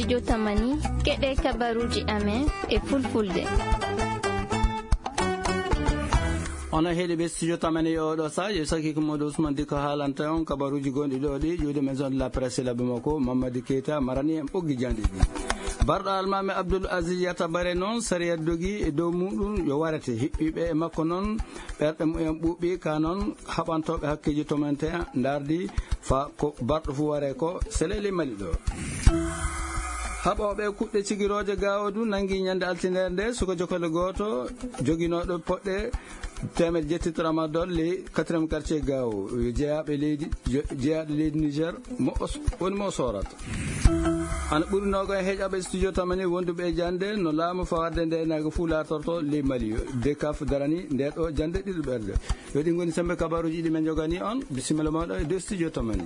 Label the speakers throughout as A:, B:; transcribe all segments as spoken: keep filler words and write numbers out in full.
A: studio Tamani keɗe kabaruji amen e fulfulde.
B: Ona heedi be studio Tamani o do sa je saki ko Modou Ousmane Diko haalanta on kabaruji gondi do di juude maison de la presse la Bamako Mamadou Keita marani en boggi jandi barɗo almami Abdoul Aziz Yatta Bare noon sariya dogi e dow muɗum yo warete hippiɓe e makko noon ɓerɗe mumen ɓuuɓi ka noon haɓantoɓe hakkeji tomente dardi fa ko barɗo fu ware ko seleli mali ɗo haɓoɓe kuɗɗe cigiroje gawodu nangui ñande altiner nde suko jokole goto joguinoɗo poɗɗe temed jettito ramadol le quatrième quartier gawo jeeyaɓe leydi jeeyaɗo leydi Niger mo woni mo sorata ana ɓurinogo e heeƴaɓe studio Tamani wonduɓe e jande no laamu fawarde nde naga fuu latorto le Mali de kaf darani nde ɗo jande ɗiɗo ɓerde yo ɗi goni sembe kabaruji ɗi men jogani on bisimilla mawɗo e de studio Tamani.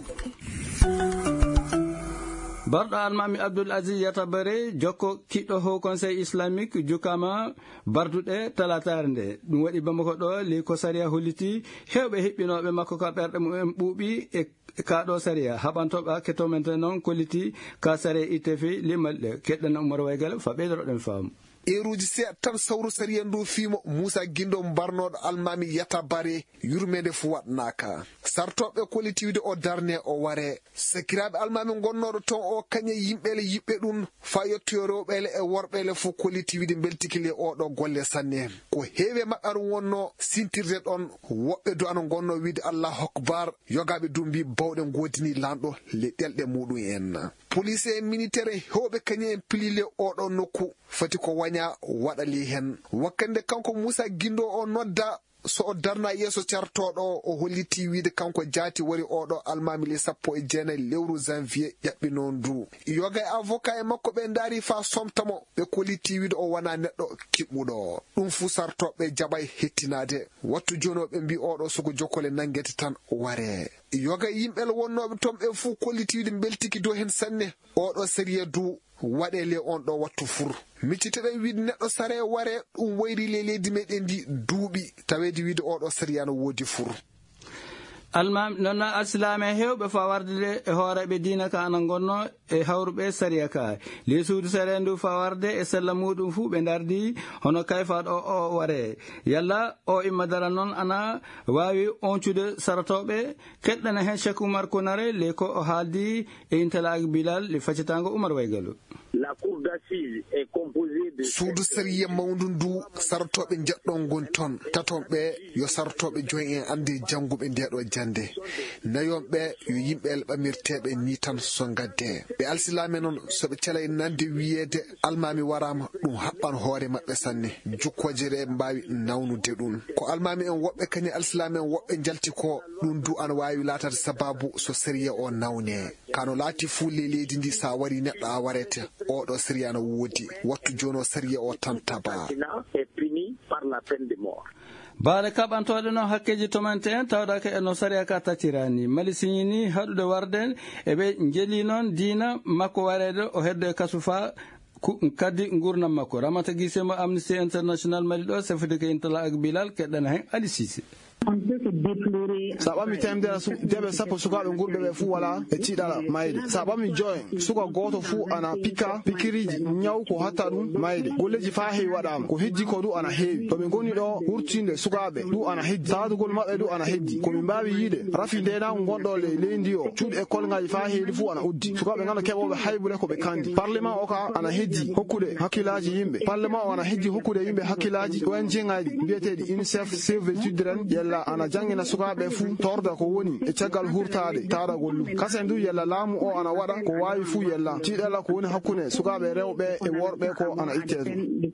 B: barɗo almami Abdoul Aziz Yatta Bare jokko kiɗɗo haut conseil islamique jukama barduɗe talatare nde ɗum waɗi Bamako ɗo li ko sariya holliti hewɓe hiɓɓinoɓe makko ka ɓerɗe mumen ɓuuɓi e kaɗo sariya haɓantoɓe hakke to men noon kolliti ka sariya ittefi limalɗe keɗɗen Oumar Waygal fa ɓeydoroɗen faamu
C: eruji seeɗa tan sawru sariya ndu fiimo Moussa Guindo barnoɗo almami Yatta Bare yurmede fu waɗnaka sartoɓe collectivité o darne o ware sakiraɓe almami gonnoɗo ton o kañe yimɓele yiɓɓe ɗum fa yettoyo rewɓele e worɓele fu collectivité beltikile oɗo golle sanne ko heewe maɓɓe wonno sintirde ɗon woɓɓe do ana gonno wiide Allahu akbar yogaɓe dumbi bawɗe godini lanɗo le ɗelɗe muɗum en police e militaire hewɓe kañe en pilile oɗo nokku fati ko waña waɗali hen wakkande kanko Moussa Guindo o nodda so o darna yeeso cartoɗo o holliti wiide kanko jaati wari oɗo almami le sappo e jeenayi lewru janvier ƴaɓɓino ndu yoga e avocat e makko ɓe daari fa somtamo ɓe kolliti wiide o wona neɗɗo kiɓɓuɗo ɗum fu sartoɓe jaɓay hettinade wattu joni ɓe mbi oɗo sogo jokkole nangguete tan ware yoga yimɓel wonnoɓe toon ɓe fu kolliti wiide beltiki dow hen sanne oɗo sériya du waɗele on ɗo wattu fur micciteɗen wiide neɗɗo sare ware ɗum wayri le leydi meɗen ndi duuɓi tawede wiide oɗo sariya no woodi fur
B: almami noon alsilame hewɓe fawarde e hooreɓe diina ka ana gonno e hawruɓe sariya ka le suudu sariya ndu fawarde e sella muɗum fuu ɓe dardi hono kayfaɗo o ware yalla o imma dara noon ana wawi oncude saratoɓe keɗɗana hen Cheikh Oumar Konare le ko o haaldi e intalaki Bilal le faccitango Oumar Waygalu.
D: La cour d'assises est composée de
C: suudu sariya mawdu ndu sartoɓe jeɗɗon gon ton tatonɓe yo sartoɓe joyi en ande jangguɓe ndeɗo jande nayonɓe yo yimɓe ɓamirteɓe ni tan so gadde ɓe alsilame noon soɓe cela e nande wiyede almami warama ɗum haɓɓan hoore mabɓe sanne jukkoje ɗe mbawi nawnude ɗum ko almami en woɓɓe kañum alsilame en woɓɓe jalti ko ɗum du ana wawi latade sababu so sariya o nawne kano laati fu le leydi ndi sa wari neɗɗo a warete oɗo sariya no woodi wattu joni o sariya o tan taba baale
B: kaɓantoɗe noon hakkeji tomante en tawɗake e no sariya ka taccirani mali signini haɗude warde eɓe jeeli noon diina makko warede o heddo e kasu fa kaddi gurnam makko Ramata Guissé mo Amnesty International mali ɗo sefde ko intala ak Bilal keɗɗana hen Ali Cissé
E: saɓami temdere deɓe sappo sukaɓe gurɓe ɓe fuu wala e tiiɗala mayde saɓami joyen suka goto fuu ana pikka pikiriji ñaw ko hatta ɗum mayde golleji fa heewi waɗama ko heddi ko ɗu ana heewi toɓe goni ɗo wurtinde sukaɓe ɗu ana heddi saadugol maɓɓe ɗu ana heddi komin mbawi yiide rafi ndenago gonɗo le leydi o cuuɗi école ngaji fa heedi fuu ana uddi sukaɓe ganda keɓoɓe haybule koɓe kandi parlement o ka ana heddi hokkude hakkillaji yimɓe parlement o ana heddi hokkude yimɓe hakkillaji O N G ngaji mbiyeteɗi UNICEF Save the Children yella ana jangina sukaɓe fuu torda ko woni e caggal hurtade taɗa gollu kasen du yella laamu o ana waɗa ko wawi fuu yella tiiɗalla ko woni hakkude sukaɓe rewɓe e worɓe ko ana itte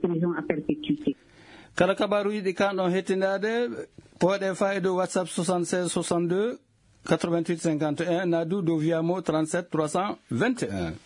B: kala kabaruji ɗi kanɗon hettindade poɗe faydo WhatsApp soixante-seize soixante-deux quatre-vingt-huit cinquante et un nadu do Viamo trente-sept trois cent vingt et un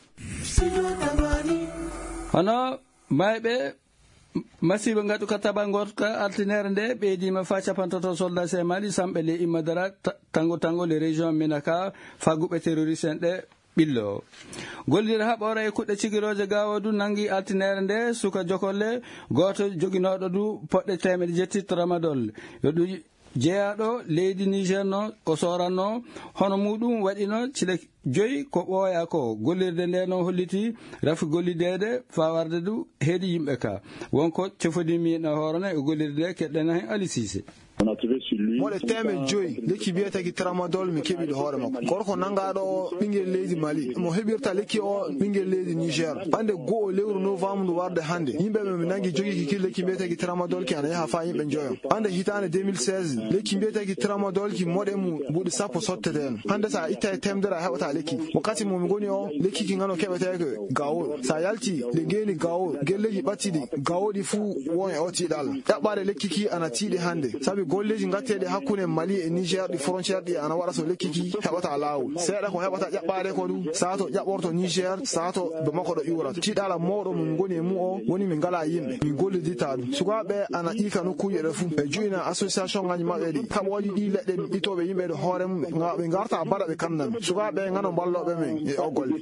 B: hono mayɓe masiba ngadu ka taba gorka altinere nde ɓeydima fa capantato soldat se mali samɓe le immadara tango tango le région Menaka fa guɓe terroriste en ɗe ɓillo gollira haɓore e kuɗɗe cigiroje gawodu nangi altinere nde suka jokolle goto joguinoɗo du poɗɗe temedde jettitto ramadol yo ɗum jeeyaɗo leydi Niger no o soranno hono muɗum waɗino cile joyi ko ɓooya ko gollirde nde noon holliti rafi gollidede fawarde du heedi yimɓe ka wonko cofodi miino hoorone e gollirde keɗɗen hen Ali Cissé.
E: moɗe teme joyi lekki biyeteki tramadol mi keɓi ɗo hoore makko gorko nangaɗo o ɓinguel leydi Mali mo heɓirta lekki o ɓinguel leydi Niger ɓande go'o lewru novembre warde hande yimɓeɓe mi nangi jogi kiki lekki biyeteki tramadol ki ana yaha fa yimɓe joyon ɓande hitande deux mille seize lekki biyeteki tramadol ki moɗe mu ɓuuɗi sappo sottete en hande sa itta e temdere a heɓata lekki wakkati momi goni o lekki ki ngano keɓeteke gawol sa yalti le geni gawol gelleji ɓattiɗi gawoɗi fuu won e o tiiɗal ɗaɓɓade lekki ki ana tiiɗi hande sabi golleji gatteɗe hakkude Mali e Niger ɗi frontiére ɗi ana waɗa so lekki ki heɓata lawol seeɗa ko heɓata ƴaɓɓade ko ɗum sato ƴaɓɓorto Niger sato Bamako ɗo iwra tiiɗala mawɗo min goni e mu o woni min ngala yimɓe min gollidita ɗum sukaɓe ana ƴiika nokkuji ɗe fuu ɓe joyina association ngaji maɓɓe ɗi kaɓoji ɗi leɗɗe ɗi ɓitoɓe yimɓe ɗo hoore mum ɓe garta baɗa ɓe kamnami sukaɓe ngano balloɓe men e o golle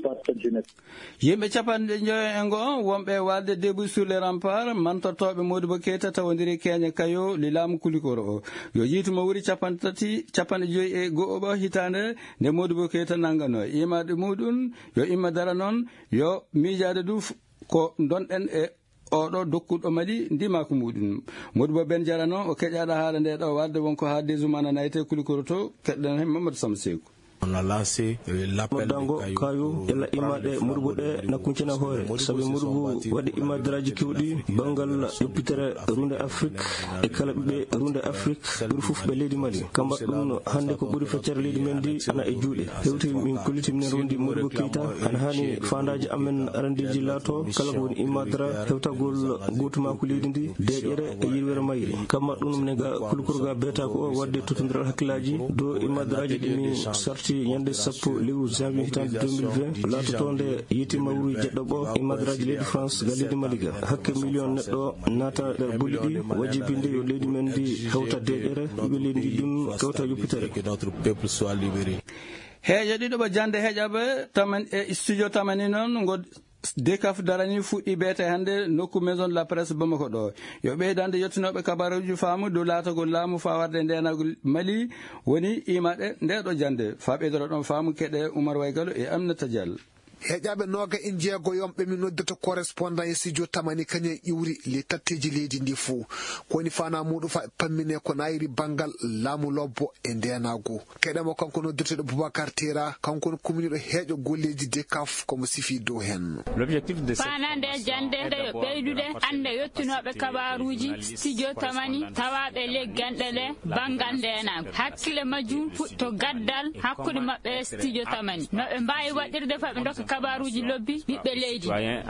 B: yimɓe capanɗe joyo e ngo wonɓe walde début sur les remparts mantortoɓe Modibo Keita tawodiri Keñe Kayo Lilamu Kulikoro o yo yiitumo wuri capanɗe tati capanɗe joyi e go'oɓo hitande nde Modibo Keita nangano imade muɗum yo imma dara noon yo miijade du ko donɗen e oɗo dokkuɗo Mali ndimako muɗum Modibo Ben Jara noon o keƴaɗa haala nde ɗo wadde wonko ha desumana nayte Kulikoro to keɗɗen hen Mamadou Samba Sekou.
F: On a lancé l'appel dango kayo ela imade murbu de na kuncina hore sabi murbu wadi imadaraji kiwdi bangal yopitere runde Afrique e kala be runde Afrique buri fuf be leydi Mali kamba dum hande ko buri feccere leydi men di ana e juude hewti min kuliti min rundi Modibo Keita ana hani fandaji amen arandiji lato kala ko imadara hewtagol gotuma ko leydi ndi deƴere e yirwere mayri kamba dum ne ga kulkurga beta ko wadde tutundral hakkilaji do imadaraji dimi sarti yande sappo lewru janvier hitande deux mille vingt latotonde yiti mawru jeddo bo imadraji leydi France ga leydi Maliga hakke million neddo nata der bulidi wajibinde yo leydi men di hawta deƴere be leydi dum kawta yopitere
B: que notre peuple soit libéré heeƴa ɗiɗo ɓe jande heeƴaɓe tamen e studio tamani noon god dekaf darani fuɗɗi beete hande nokku maison de la presse Bamako ɗo yo ɓeydande yettinoɓe kabaruji faamu dow laatagol laamu fa warde ndenagol Mali woni imaɗe nde ɗo jande fa ɓeydoro ɗon faamu keɗe Oumar Waygalo e Aminata Diallo
C: heƴaɓe noga en jeego yomɓe min noddata correspondant e studio tamani kañum iwri le tatteji leydi ndi fuu kowoni fana muɗum fa pammine ko nayiri banggal laamu lobbo e ndenago keɗemo kanko noddeteɗo Boubacar Tera kanko commune ɗo heeƴo golleji dekaf komo sifi dow hen
A: fanande jande nde yo ɓeydude ande yettinoɓe kabaruji studio tamani tawaɓe legganɗe ɗe banggal ndenago hakkille majjum fuɗto gaddal hakkude mabɓe studio tamani noɓe mbawi waɗirde fa ɓe dokka kabaruji lobbi ɓiɓɓe leydi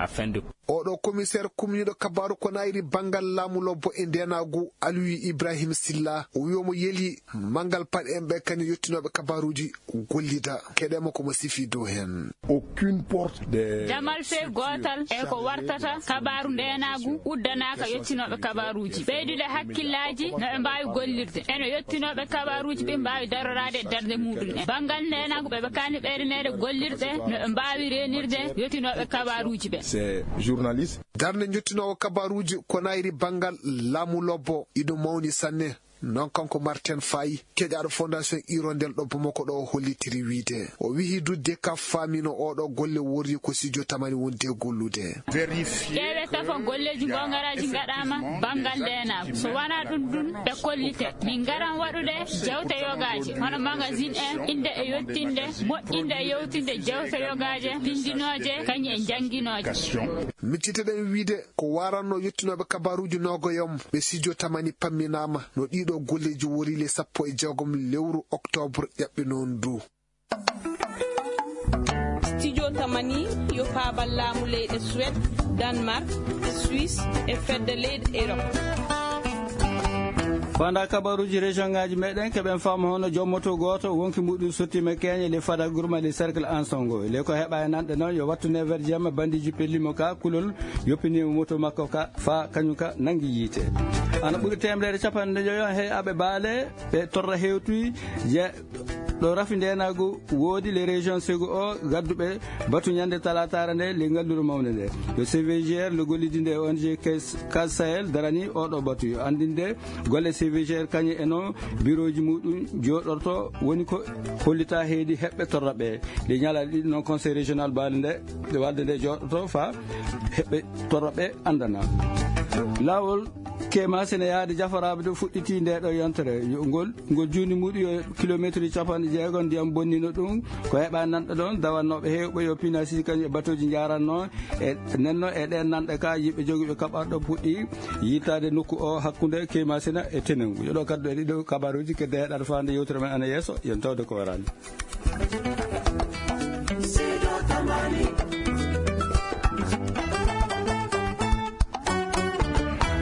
C: oɗo commissaire commune kabaru ko nayri bangal laamu lobbo e ndenagu Aliou Ibrahim Silla o wiyomo yeli mangal paɗe en ɓe kañum yettinoɓe kabaruji gollida keɗemo komo sifi dow hen
G: aucune porte de
A: jamal fe gotal e ko wartata kabaru ndenagu uddanaka yettinoɓe kabaruji ɓeydude hakkillaji no ɓe mbawi gollirde eno yettinoɓe kabaruji ɓe mbawi darorade darde muɗum en bangal ndenagu ɓeɓe kani ɓeydinede gollirde no ɓe mbawi renirde yettinoɓe kabaruji ɓe
C: journaliste darde jottinowo kabaruji ko nayri bangal laamu lobbo iɗo mawni sanne non kanko Martin Faye keƴaɗo fondation Hirondelle ɗo Bamako ɗo hollitiri wiide o wihi dudde ka famino oɗo golle worri ko studio tamani wonde gollude
A: ƴeewe tafo golleji gongaraji gaɗama bangal ndenago so wona ɗum ɗum ɓe kollite min garan waɗude jewte yogaje hono magazine en inde e yettinde moƴƴinde e yewtinde jewte yogaje pindinoje kañum e janguinoje
C: micciteɗen wiide ko waranno yettinoɓe kabaruji nogoyom ɓe studio tamani pamminama no ɗiɗo golleji worile sappo e jeegom lewru octobre ƴaɓɓe noon du
H: studio tamani yo paabal laamu leyɗe Suède Danemark Suisse e fedde leyɗe Europe
B: fanda kabaruji région ngaji meɗen keɓen faama hono jommoto goto wonki muɗum sottima keñe le fada gourma le cercle ensongo le ko heɓa e nanɗe noon yo wattu neuf heures jamma bandiji pellimo ka kulol yoppinimo moto makko ka fa kañum ka nangui yiite ana ɓuuri temedere capanɗe joyo he aɓe baale ɓe torra hewtuy je ɗo rafi ndenagu woodi les régions sego o gadduɓe batu ñande talatare nde le ngalluru mawde nde le C V G R le gollidi nde O N G Cas Sahel darani oɗo batu yo andinde golle C V G R kañe eno bureau ji muɗum joɗorto woni ko hollita heedi heɓɓe torraɓe le ñalaɗe ɗiɗi noon conseil régional baali nde nde wadde nde joɗoto fa heɓɓe torraɓe andana lawol kema sene yaade jafaraɓe ɗo fuɗɗiti nde ɗo yontere ngol ngol juni muɗum yo kilométre capanɗe jeegom ndiyam bonnino ɗum ko heɓa nanɗo ɗon dawannoɓe hewɓe yo pina sisi kañum e batoji jaranno e nenno e ɗen nanɗe ka yimɓe joguiɓe kaɓarɗo puɗɗi yittade nokku o hakkude kema sena e tenengu yoɗo kaddu e ɗiɗo kabaruji kedde heɗade fande yewtere men ana yesso yen tawde ko warani.